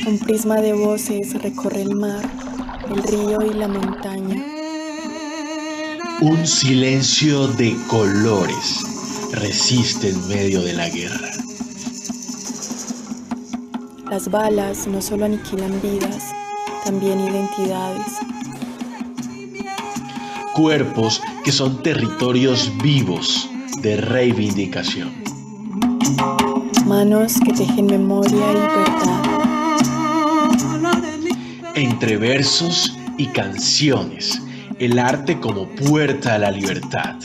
Un prisma de voces recorre el mar, el río y la montaña. Un silencio de colores resiste en medio de la guerra. Las balas no solo aniquilan vidas, también identidades. Cuerpos que son territorios vivos de reivindicación. Manos que tejen memoria y verdad. Entre versos y canciones, el arte como puerta a la libertad.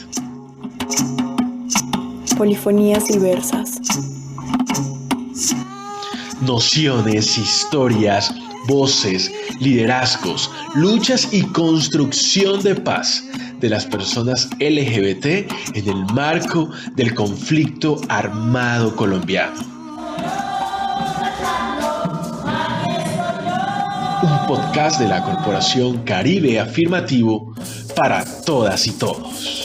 Polifonías diversas. Nociones, historias, voces, liderazgos, luchas y construcción de paz de las personas LGBT en el marco del conflicto armado colombiano. Un podcast de la Corporación Caribe Afirmativo para todas y todos.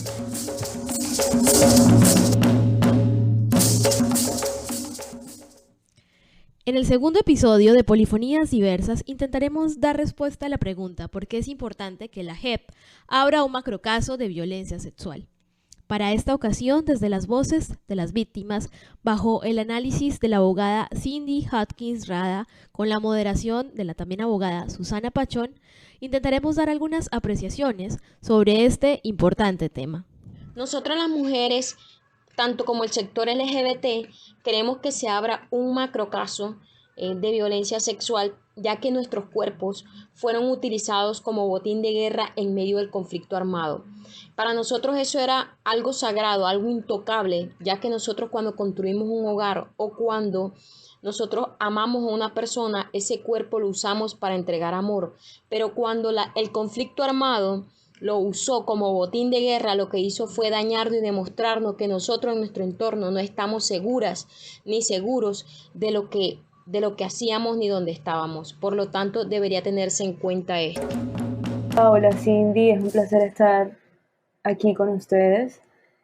En el segundo episodio de Polifonías Diversas intentaremos dar respuesta a la pregunta ¿por qué es importante que la JEP abra un macrocaso de violencia sexual? Para esta ocasión, desde las voces de las víctimas, bajo el análisis de la abogada Cindy Hopkins Rada, con la moderación de la también abogada Susana Pachón, intentaremos dar algunas apreciaciones sobre este importante tema. Nosotras las mujeres, tanto como el sector LGBT, queremos que se abra un macrocaso de violencia sexual, ya que nuestros cuerpos fueron utilizados como botín de guerra en medio del conflicto armado. Para nosotros eso era algo sagrado, algo intocable, ya que nosotros cuando construimos un hogar o cuando nosotros amamos a una persona, ese cuerpo lo usamos para entregar amor. Pero cuando el conflicto armado lo usó como botín de guerra, lo que hizo fue dañarnos y demostrarnos que nosotros en nuestro entorno no estamos seguras ni seguros de lo que hacíamos ni dónde estábamos. Por lo tanto, debería tenerse en cuenta esto. Hola Cindy, es un placer estar aquí con ustedes.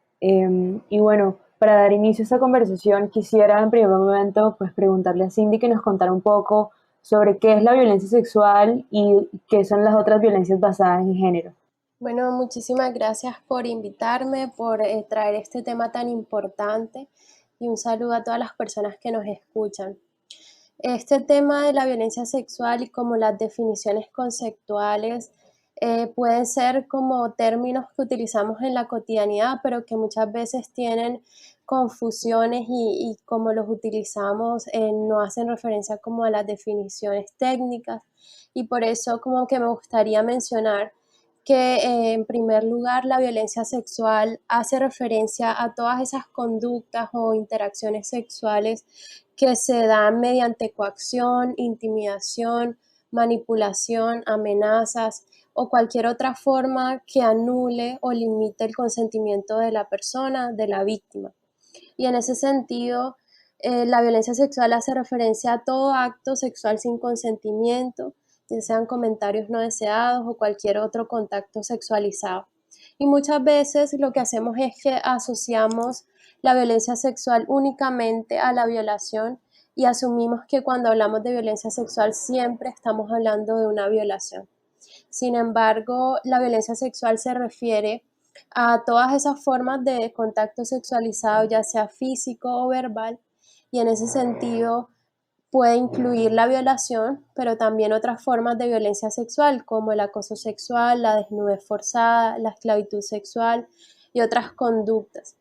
Y bueno, para dar inicio a esta conversación, quisiera en primer momento pues preguntarle a Cindy que nos contara un poco sobre qué es la violencia sexual y qué son las otras violencias basadas en género. Bueno, muchísimas gracias por invitarme, por traer este tema tan importante y un saludo a todas las personas que nos escuchan. Este tema de la violencia sexual y como las definiciones conceptuales pueden ser como términos que utilizamos en la cotidianidad, pero que muchas veces tienen confusiones y como los utilizamos no hacen referencia como a las definiciones técnicas, y por eso como que me gustaría mencionar que en primer lugar la violencia sexual hace referencia a todas esas conductas o interacciones sexuales que se dan mediante coacción, intimidación, manipulación, amenazas o cualquier otra forma que anule o limite el consentimiento de la persona, de la víctima. Y en ese sentido, la violencia sexual hace referencia a todo acto sexual sin consentimiento, ya sean comentarios no deseados o cualquier otro contacto sexualizado. Y muchas veces lo que hacemos es que asociamos la violencia sexual únicamente a la violación y asumimos que cuando hablamos de violencia sexual siempre estamos hablando de una violación. Sin embargo, la violencia sexual se refiere a todas esas formas de contacto sexualizado, ya sea físico o verbal, y en ese sentido puede incluir la violación, pero también otras formas de violencia sexual, como el acoso sexual, la desnudez forzada, la esclavitud sexual y otras conductas.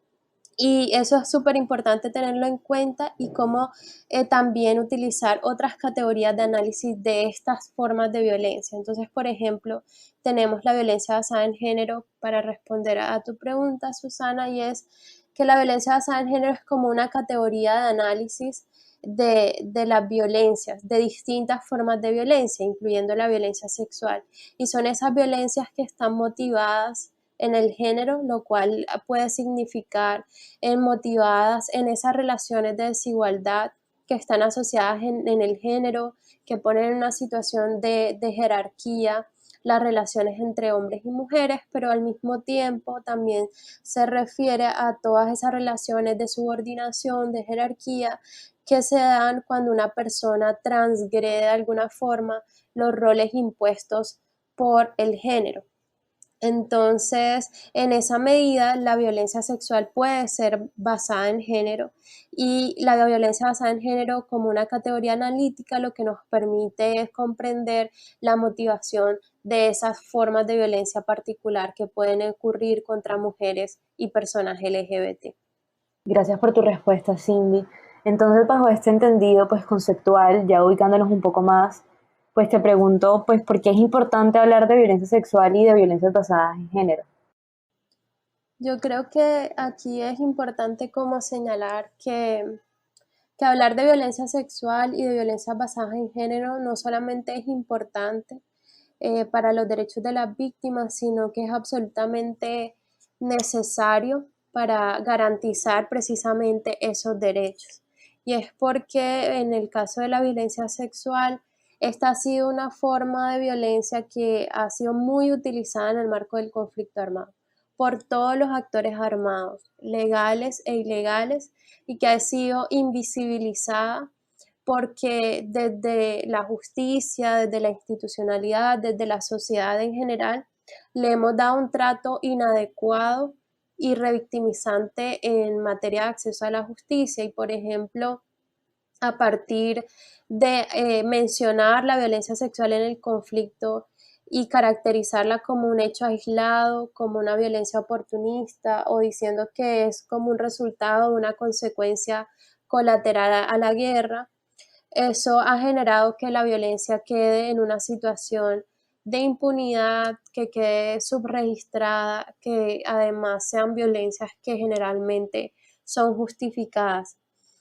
Y eso es súper importante tenerlo en cuenta y cómo también utilizar otras categorías de análisis de estas formas de violencia. Entonces, por ejemplo, tenemos la violencia basada en género para responder a tu pregunta, Susana, y es que la violencia basada en género es como una categoría de análisis de las violencias, de distintas formas de violencia, incluyendo la violencia sexual. Y son esas violencias que están motivadas en el género, lo cual puede significar motivadas en esas relaciones de desigualdad que están asociadas en el género, que ponen en una situación de jerarquía las relaciones entre hombres y mujeres, pero al mismo tiempo también se refiere a todas esas relaciones de subordinación, de jerarquía, que se dan cuando una persona transgrede de alguna forma los roles impuestos por el género. Entonces, en esa medida, la violencia sexual puede ser basada en género, y la violencia basada en género, como una categoría analítica, lo que nos permite es comprender la motivación de esas formas de violencia particular que pueden ocurrir contra mujeres y personas LGBT. Gracias por tu respuesta, Cindy. Entonces, bajo este entendido pues conceptual, ya ubicándonos un poco más, pues te pregunto, pues, ¿por qué es importante hablar de violencia sexual y de violencias basadas en género? Yo creo que aquí es importante como señalar que hablar de violencia sexual y de violencias basadas en género no solamente es importante para los derechos de las víctimas, sino que es absolutamente necesario para garantizar precisamente esos derechos. Y es porque en el caso de la violencia sexual, esta ha sido una forma de violencia que ha sido muy utilizada en el marco del conflicto armado por todos los actores armados, legales e ilegales, y que ha sido invisibilizada porque desde la justicia, desde la institucionalidad, desde la sociedad en general, le hemos dado un trato inadecuado y revictimizante en materia de acceso a la justicia. Y, por ejemplo, a partir de mencionar la violencia sexual en el conflicto y caracterizarla como un hecho aislado, como una violencia oportunista, o diciendo que es como un resultado de una consecuencia colateral a la guerra, eso ha generado que la violencia quede en una situación de impunidad, que quede subregistrada, que además sean violencias que generalmente son justificadas.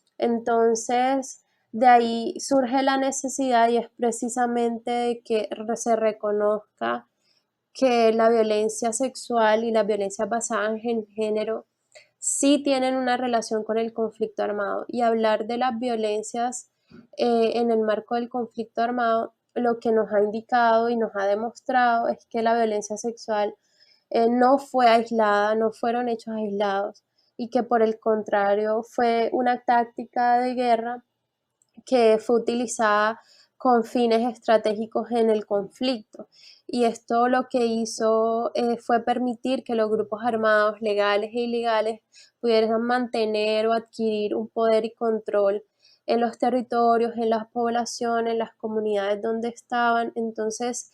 Entonces, de ahí surge la necesidad, y es precisamente de que se reconozca que la violencia sexual y las violencias basadas en género sí tienen una relación con el conflicto armado, y hablar de las violencias en el marco del conflicto armado, lo que nos ha indicado y nos ha demostrado es que la violencia sexual no fue aislada, no fueron hechos aislados, y que por el contrario fue una táctica de guerra que fue utilizada con fines estratégicos en el conflicto. Y esto lo que hizo fue permitir que los grupos armados, legales e ilegales, pudieran mantener o adquirir un poder y control en los territorios, en las poblaciones, en las comunidades donde estaban. Entonces,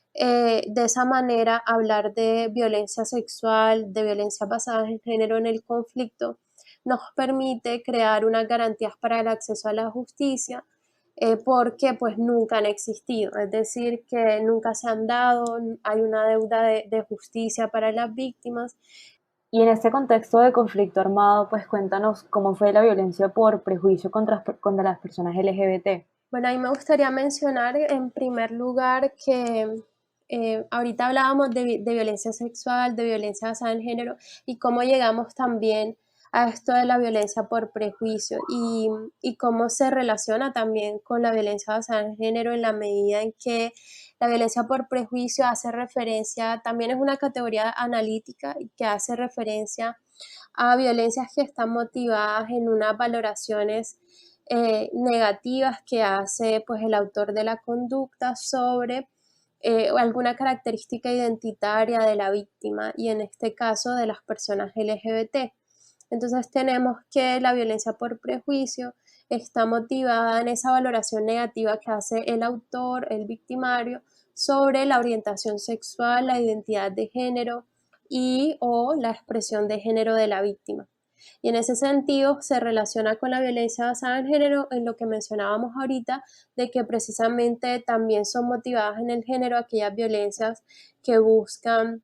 de esa manera, hablar de violencia sexual, de violencia basada en género en el conflicto, nos permite crear unas garantías para el acceso a la justicia, porque pues nunca han existido, es decir, que nunca se han dado, hay una deuda de justicia para las víctimas. Y en este contexto de conflicto armado, pues cuéntanos cómo fue la violencia por prejuicio contra las personas LGBT. Bueno, a mí me gustaría mencionar en primer lugar que ahorita hablábamos de violencia sexual, de violencia basada en género, y cómo llegamos también a esto de la violencia por prejuicio, y cómo se relaciona también con la violencia basada en género, en la medida en que la violencia por prejuicio hace referencia, también es una categoría analítica y que hace referencia a violencias que están motivadas en unas valoraciones negativas que hace pues el autor de la conducta sobre alguna característica identitaria de la víctima, y en este caso de las personas LGBT. Entonces tenemos que la violencia por prejuicio está motivada en esa valoración negativa que hace el autor, el victimario, sobre la orientación sexual, la identidad de género y o la expresión de género de la víctima. Y en ese sentido se relaciona con la violencia basada en género en lo que mencionábamos ahorita, de que precisamente también son motivadas en el género aquellas violencias que buscan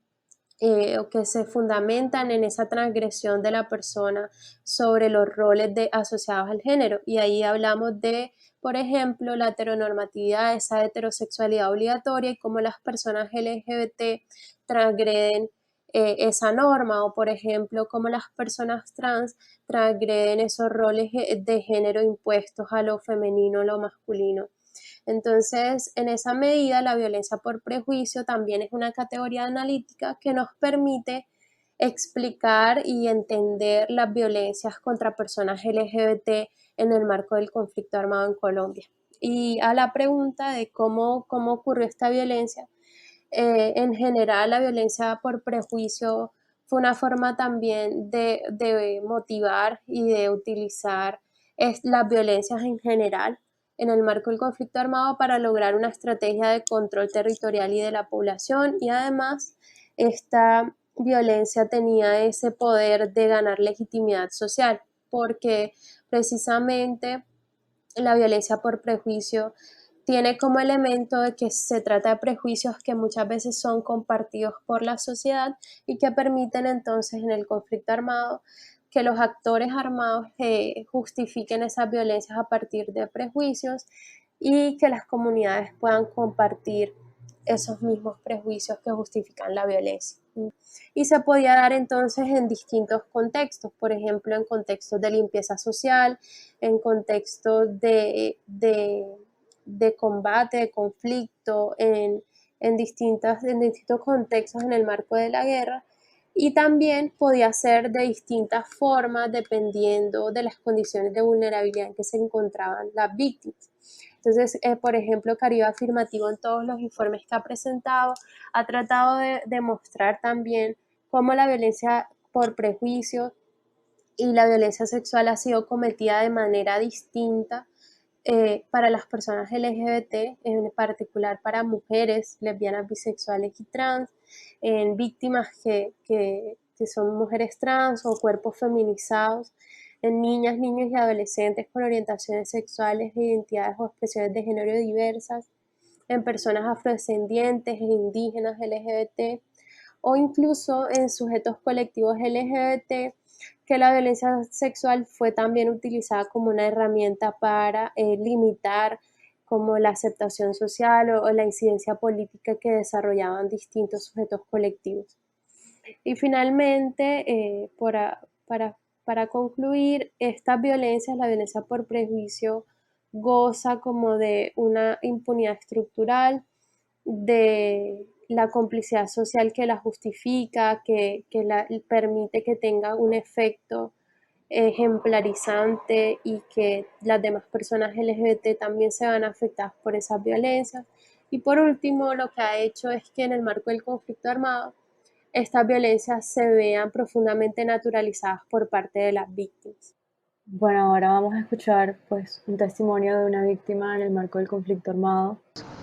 o que se fundamentan en esa transgresión de la persona sobre los roles asociados al género. Y ahí hablamos de, por ejemplo, la heteronormatividad, esa heterosexualidad obligatoria, y cómo las personas LGBT transgreden esa norma, o por ejemplo, cómo las personas trans transgreden esos roles de género impuestos a lo femenino, lo masculino. Entonces, en esa medida, la violencia por prejuicio también es una categoría analítica que nos permite explicar y entender las violencias contra personas LGBT en el marco del conflicto armado en Colombia. Y a la pregunta de cómo ocurrió esta violencia, en general la violencia por prejuicio fue una forma también de motivar y de utilizar las violencias en general en el marco del conflicto armado para lograr una estrategia de control territorial y de la población, y además esta violencia tenía ese poder de ganar legitimidad social, porque precisamente la violencia por prejuicio tiene como elemento de que se trata de prejuicios que muchas veces son compartidos por la sociedad y que permiten entonces en el conflicto armado que los actores armados justifiquen esas violencias a partir de prejuicios y que las comunidades puedan compartir esos mismos prejuicios que justifican la violencia. Y se podía dar entonces en distintos contextos, por ejemplo, en contextos de limpieza social, en contextos de combate, de conflicto, en distintos contextos en el marco de la guerra, y también podía ser de distintas formas dependiendo de las condiciones de vulnerabilidad en que se encontraban las víctimas. Entonces, por ejemplo, Caribe Afirmativo en todos los informes que ha presentado ha tratado de demostrar también cómo la violencia por prejuicio y la violencia sexual ha sido cometida de manera distinta para las personas LGBT, en particular para mujeres lesbianas, bisexuales y trans, en víctimas que son mujeres trans o cuerpos feminizados, en niñas, niños y adolescentes con orientaciones sexuales e identidades o expresiones de género diversas, en personas afrodescendientes e indígenas LGBT, o incluso en sujetos colectivos LGBT, que la violencia sexual fue también utilizada como una herramienta para limitar como la aceptación social o la incidencia política que desarrollaban distintos sujetos colectivos. Y finalmente, para concluir, estas violencias, la violencia por prejuicio, goza como de una impunidad estructural, de la complicidad social que la justifica, que la permite que tenga un efecto ejemplarizante y que las demás personas LGBT también se van afectadas por esas violencias. Y por último, lo que ha hecho es que en el marco del conflicto armado, estas violencias se vean profundamente naturalizadas por parte de las víctimas. Bueno, ahora vamos a escuchar pues un testimonio de una víctima en el marco del conflicto armado.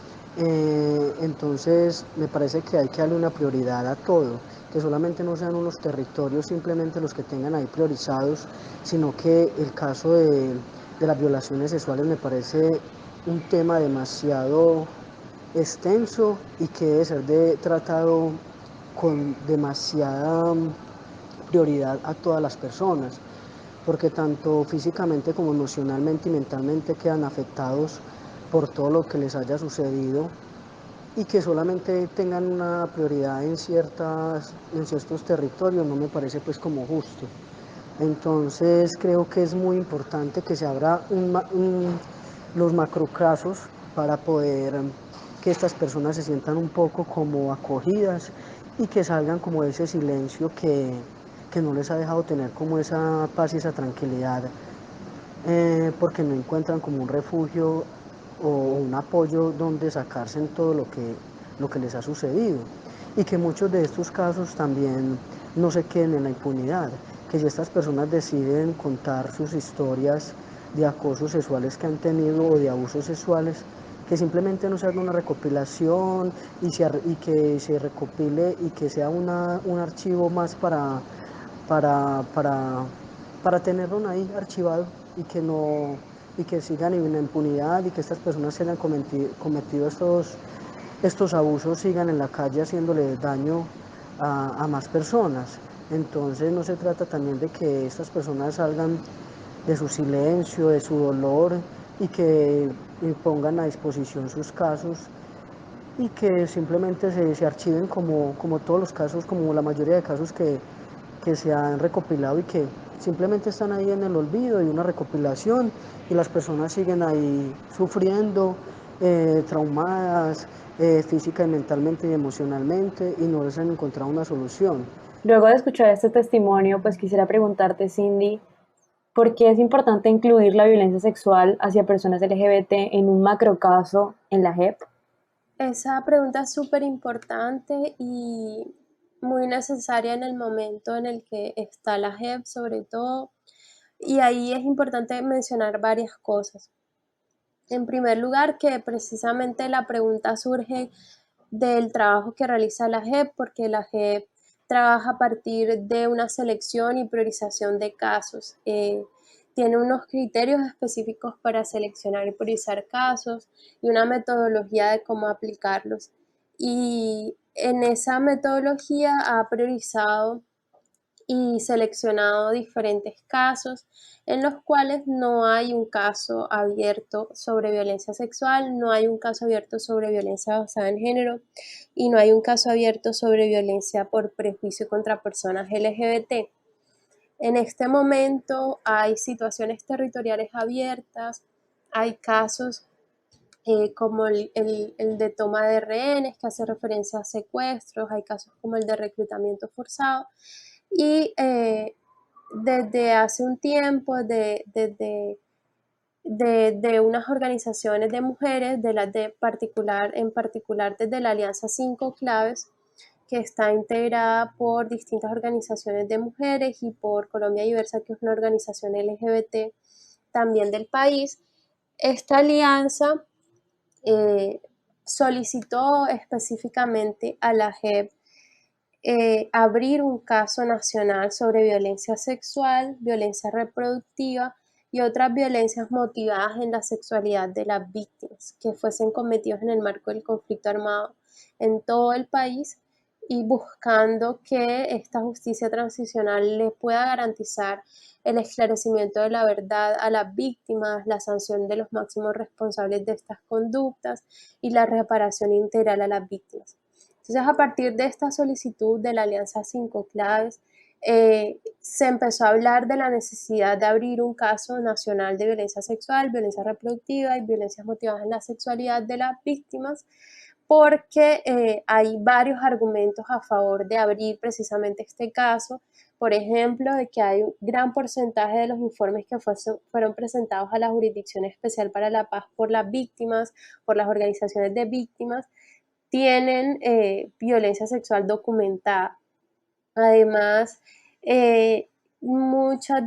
Entonces me parece que hay que darle una prioridad a todo, que solamente no sean unos territorios simplemente los que tengan ahí priorizados, sino que el caso de las violaciones sexuales me parece un tema demasiado extenso y que debe ser tratado con demasiada prioridad a todas las personas, porque tanto físicamente como emocionalmente y mentalmente quedan afectados por todo lo que les haya sucedido, y que solamente tengan una prioridad en ciertos territorios no me parece pues como justo. Entonces creo que es muy importante que se abra los macrocasos para poder que estas personas se sientan un poco como acogidas y que salgan como de ese silencio que no les ha dejado tener como esa paz y esa tranquilidad, porque no encuentran como un refugio o un apoyo donde sacarse en todo lo que les ha sucedido, y que muchos de estos casos también no se queden en la impunidad, que si estas personas deciden contar sus historias de acosos sexuales que han tenido o de abusos sexuales, que simplemente no se haga una recopilación y que se recopile y que sea un archivo más para tenerlo ahí archivado, y que sigan en la impunidad, y que estas personas que hayan cometido estos abusos sigan en la calle haciéndole daño a más personas. Entonces no se trata también de que estas personas salgan de su silencio, de su dolor, y que pongan a disposición sus casos, y que simplemente se archiven como todos los casos, como la mayoría de casos que se han recopilado y que simplemente están ahí en el olvido y una recopilación, y las personas siguen ahí sufriendo, traumadas física y mentalmente y emocionalmente, y no les han encontrado una solución. Luego de escuchar este testimonio, pues quisiera preguntarte, Cindy, ¿por qué es importante incluir la violencia sexual hacia personas LGBT en un macrocaso en la JEP? Esa pregunta es súper importante y muy necesaria en el momento en el que está la JEP, sobre todo. Y ahí es importante mencionar varias cosas. En primer lugar, que precisamente la pregunta surge del trabajo que realiza la JEP, porque la JEP trabaja a partir de una selección y priorización de casos. Tiene unos criterios específicos para seleccionar y priorizar casos y una metodología de cómo aplicarlos. Y en esa metodología ha priorizado y seleccionado diferentes casos en los cuales no hay un caso abierto sobre violencia sexual, no hay un caso abierto sobre violencia basada en género y no hay un caso abierto sobre violencia por prejuicio contra personas LGBT. En este momento hay situaciones territoriales abiertas, hay casos como el de toma de rehenes, que hace referencia a secuestros, hay casos como el de reclutamiento forzado, y desde hace un tiempo, de unas organizaciones de mujeres, en particular desde la Alianza 5 Claves, que está integrada por distintas organizaciones de mujeres y por Colombia Diversa, que es una organización LGBT también del país. Esta alianza solicitó específicamente a la JEP abrir un caso nacional sobre violencia sexual, violencia reproductiva y otras violencias motivadas en la sexualidad de las víctimas que fuesen cometidos en el marco del conflicto armado en todo el país, y buscando que esta justicia transicional le pueda garantizar el esclarecimiento de la verdad a las víctimas, la sanción de los máximos responsables de estas conductas y la reparación integral a las víctimas. Entonces, a partir de esta solicitud de la Alianza 5 Claves, se empezó a hablar de la necesidad de abrir un caso nacional de violencia sexual, violencia reproductiva y violencias motivadas en la sexualidad de las víctimas, porque hay varios argumentos a favor de abrir precisamente este caso. Por ejemplo, de que hay un gran porcentaje de los informes que fueron presentados a la Jurisdicción Especial para la Paz por las víctimas, por las organizaciones de víctimas, tienen violencia sexual documentada. Además, muchos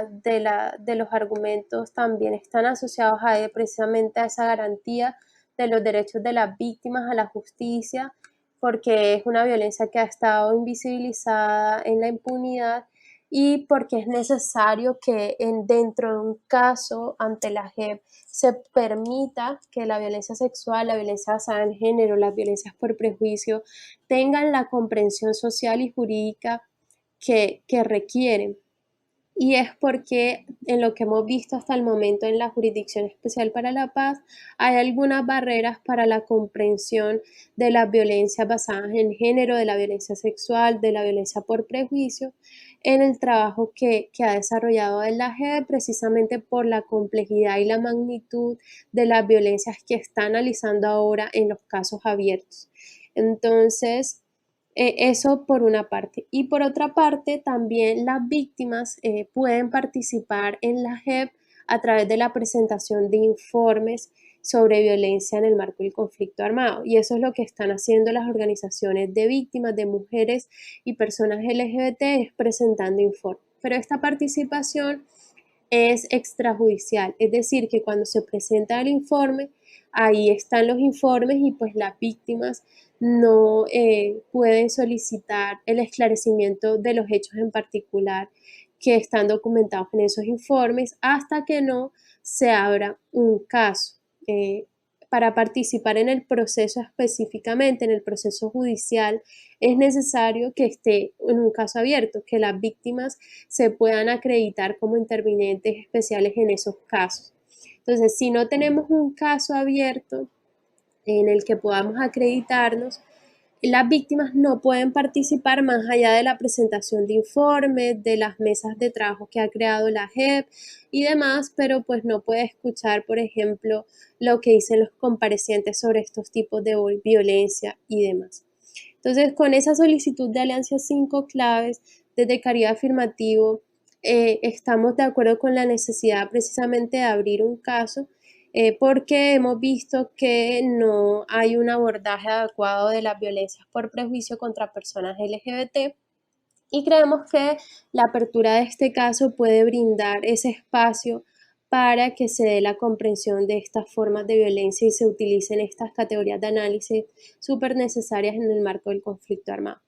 de los argumentos también están asociados precisamente a esa garantía de los derechos de las víctimas a la justicia, porque es una violencia que ha estado invisibilizada en la impunidad y porque es necesario que dentro de un caso ante la JEP se permita que la violencia sexual, la violencia basada en género, las violencias por prejuicio tengan la comprensión social y jurídica que requieren. Y es porque en lo que hemos visto hasta el momento en la Jurisdicción Especial para la Paz hay algunas barreras para la comprensión de las violencias basadas en género, de la violencia sexual, de la violencia por prejuicio, en el trabajo que ha desarrollado la JEP, precisamente por la complejidad y la magnitud de las violencias que está analizando ahora en los casos abiertos. Entonces, eso por una parte. Y por otra parte, también las víctimas pueden participar en la JEP a través de la presentación de informes sobre violencia en el marco del conflicto armado. Y eso es lo que están haciendo las organizaciones de víctimas, de mujeres y personas LGBT, es presentando informes. Pero esta participación es extrajudicial, es decir, que cuando se presenta el informe, ahí están los informes y pues las víctimas no pueden solicitar el esclarecimiento de los hechos en particular que están documentados en esos informes hasta que no se abra un caso. Para participar en el proceso específicamente, en el proceso judicial, es necesario que esté en un caso abierto, que las víctimas se puedan acreditar como intervinientes especiales en esos casos. Entonces, si no tenemos un caso abierto en el que podamos acreditarnos, las víctimas no pueden participar más allá de la presentación de informes, de las mesas de trabajo que ha creado la JEP y demás, pero pues no puede escuchar, por ejemplo, lo que dicen los comparecientes sobre estos tipos de violencia y demás. Entonces, con esa solicitud de alianzas 5 claves desde Caribe Afirmativo, estamos de acuerdo con la necesidad precisamente de abrir un caso porque hemos visto que no hay un abordaje adecuado de las violencias por prejuicio contra personas LGBT y creemos que la apertura de este caso puede brindar ese espacio para que se dé la comprensión de estas formas de violencia y se utilicen estas categorías de análisis súper necesarias en el marco del conflicto armado.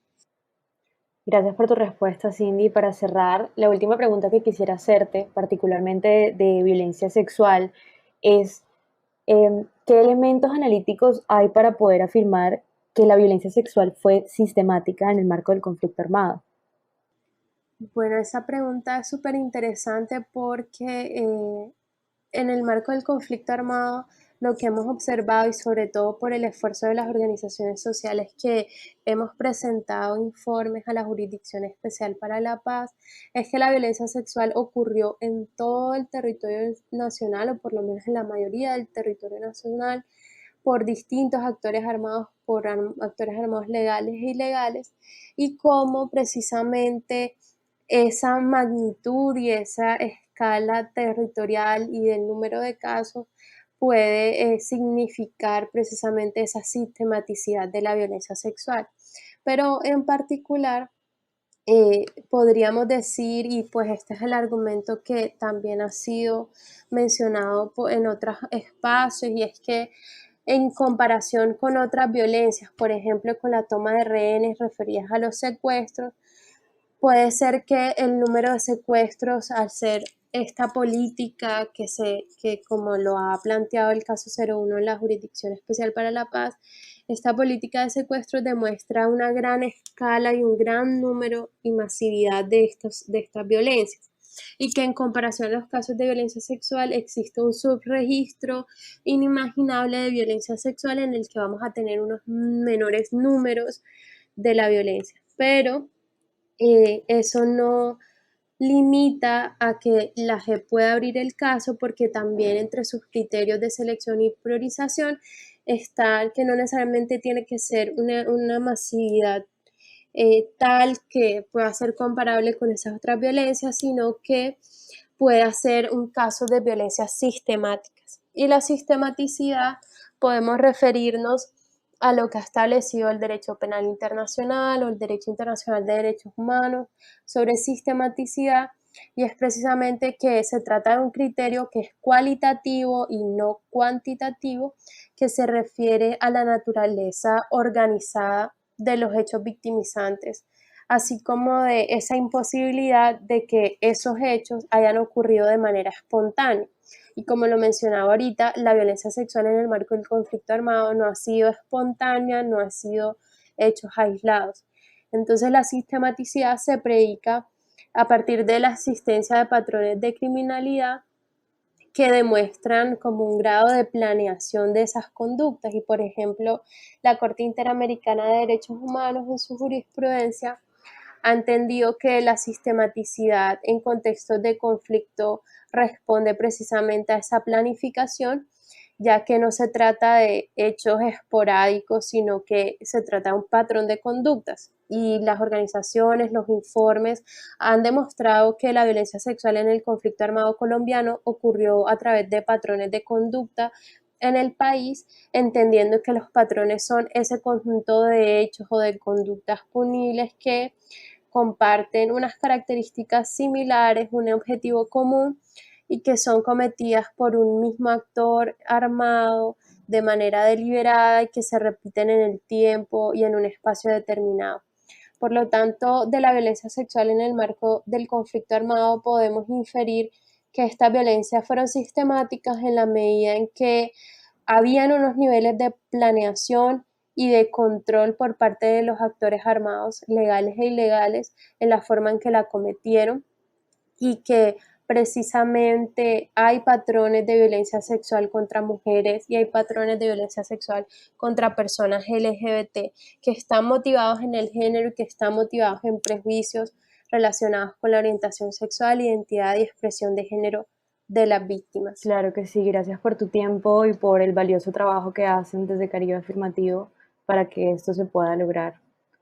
Gracias por tu respuesta, Cindy. Para cerrar, la última pregunta que quisiera hacerte, particularmente de violencia sexual, es ¿qué elementos analíticos hay para poder afirmar que la violencia sexual fue sistemática en el marco del conflicto armado? Bueno, esa pregunta es súper interesante porque en el marco del conflicto armado lo que hemos observado y sobre todo por el esfuerzo de las organizaciones sociales que hemos presentado informes a la Jurisdicción Especial para la Paz es que la violencia sexual ocurrió en todo el territorio nacional o por lo menos en la mayoría del territorio nacional por distintos actores armados, por actores armados legales e ilegales y cómo precisamente esa magnitud y esa escala territorial y del número de casos puede significar precisamente esa sistematicidad de la violencia sexual. Pero en particular, podríamos decir, y pues este es el argumento que también ha sido mencionado en otros espacios, y es que en comparación con otras violencias, por ejemplo, con la toma de rehenes referidas a los secuestros, puede ser que el número de secuestros, al ser esta política que como lo ha planteado el caso 01 en la Jurisdicción Especial para la Paz, esta política de secuestros demuestra una gran escala y un gran número y masividad de estas violencias. Y que en comparación a los casos de violencia sexual existe un subregistro inimaginable de violencia sexual en el que vamos a tener unos menores números de la violencia. Pero eso no limita a que la JEP pueda abrir el caso porque también entre sus criterios de selección y priorización está que no necesariamente tiene que ser una masividad tal que pueda ser comparable con esas otras violencias, sino que pueda ser un caso de violencias sistemáticas. Y la sistematicidad podemos referirnos a lo que ha establecido el derecho penal internacional o el derecho internacional de derechos humanos sobre sistematicidad, y es precisamente que se trata de un criterio que es cualitativo y no cuantitativo, que se refiere a la naturaleza organizada de los hechos victimizantes, así como de esa imposibilidad de que esos hechos hayan ocurrido de manera espontánea. Y como lo mencionaba ahorita, la violencia sexual en el marco del conflicto armado no ha sido espontánea, no ha sido hechos aislados. Entonces la sistematicidad se predica a partir de la existencia de patrones de criminalidad que demuestran como un grado de planeación de esas conductas. Y por ejemplo, la Corte Interamericana de Derechos Humanos en su jurisprudencia ha entendido que la sistematicidad en contextos de conflicto responde precisamente a esa planificación, ya que no se trata de hechos esporádicos, sino que se trata de un patrón de conductas. Y las organizaciones, los informes han demostrado que la violencia sexual en el conflicto armado colombiano ocurrió a través de patrones de conducta en el país, entendiendo que los patrones son ese conjunto de hechos o de conductas punibles que comparten unas características similares, un objetivo común y que son cometidas por un mismo actor armado de manera deliberada y que se repiten en el tiempo y en un espacio determinado. Por lo tanto, de la violencia sexual en el marco del conflicto armado podemos inferir que estas violencias fueron sistemáticas en la medida en que habían unos niveles de planeación y de control por parte de los actores armados, legales e ilegales, en la forma en que la cometieron, y que precisamente hay patrones de violencia sexual contra mujeres y hay patrones de violencia sexual contra personas LGBT que están motivados en el género y que están motivados en prejuicios relacionados con la orientación sexual, identidad y expresión de género de las víctimas. Claro que sí, gracias por tu tiempo y por el valioso trabajo que hacen desde Caribe Afirmativo para que esto se pueda lograr.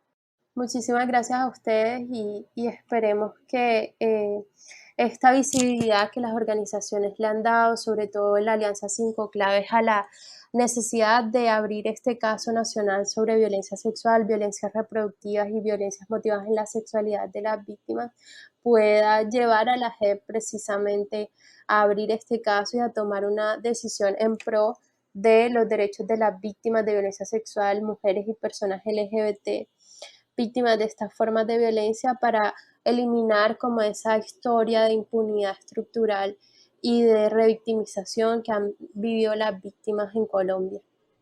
Muchísimas gracias a ustedes y esperemos que esta visibilidad que las organizaciones le han dado, sobre todo en la Alianza 5 Claves, a la necesidad de abrir este caso nacional sobre violencia sexual, violencias reproductivas y violencias motivadas en la sexualidad de las víctimas, pueda llevar a la JEP precisamente a abrir este caso y a tomar una decisión en pro de los derechos de las víctimas de violencia sexual, mujeres y personas LGBT, víctimas de estas formas de violencia, para eliminar como esa historia de impunidad estructural y de revictimización que han vivido las víctimas en Colombia.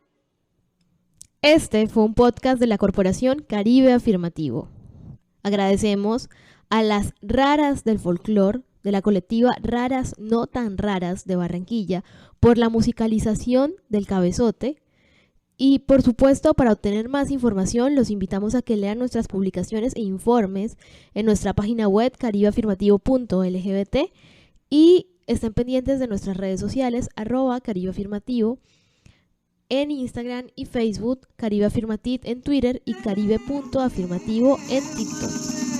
Este fue un podcast de la Corporación Caribe Afirmativo. Agradecemos a las raras del folclore de la colectiva Raras No Tan Raras de Barranquilla por la musicalización del cabezote. Y por supuesto, para obtener más información, los invitamos a que lean nuestras publicaciones e informes en nuestra página web caribeafirmativo.lgbt y estén pendientes de nuestras redes sociales @caribeafirmativo en Instagram y Facebook, Caribe Afirmativ en Twitter y caribe.afirmativo en TikTok.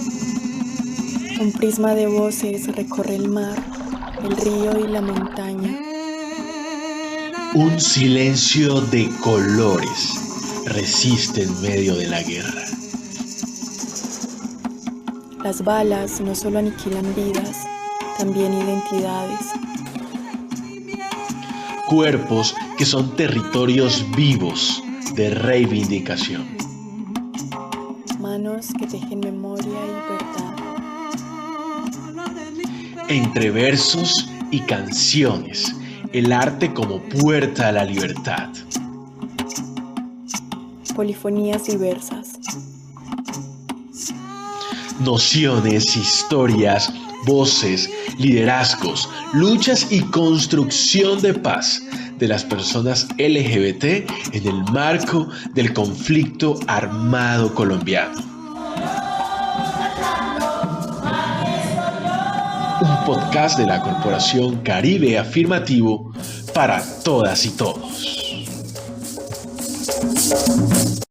Un prisma de voces recorre el mar, el río y la montaña. Un silencio de colores resiste en medio de la guerra. Las balas no solo aniquilan vidas, también identidades. Cuerpos que son territorios vivos de reivindicación. Manos que tejen memoria y verdad. Entre versos y canciones, el arte como puerta a la libertad. Polifonías diversas. Nociones, historias, voces, liderazgos, luchas y construcción de paz de las personas LGBT en el marco del conflicto armado colombiano. Un podcast de la Corporación Caribe Afirmativo para todas y todos.